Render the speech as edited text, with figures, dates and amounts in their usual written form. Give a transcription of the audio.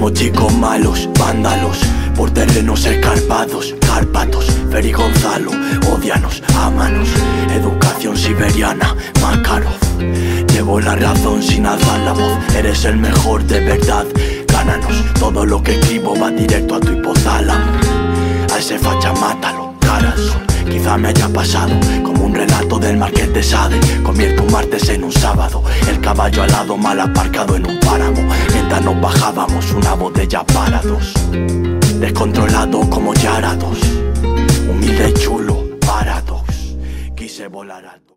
Somos chicos malos, vándalos, por terrenos escarpados, Cárpatos, Fer y Gonzalo, ódianos, ámanos. Educación siberiana, Makarov. Llevo la razón sin alzar la voz, eres el mejor de verdad, gánanos. Todo lo que escribo va directo a tu hipotálamo. A ese facha mátalo, caras son. Quizá me haya pasado como un relato del Marqués de Sade. Convierto un martes en un sábado, el caballo alado mal aparcado en un páramo. Mientras nos bajábamos una botella para dos. Descontrolado como Yarados, humilde y chulo, paradox. Quise volar alto.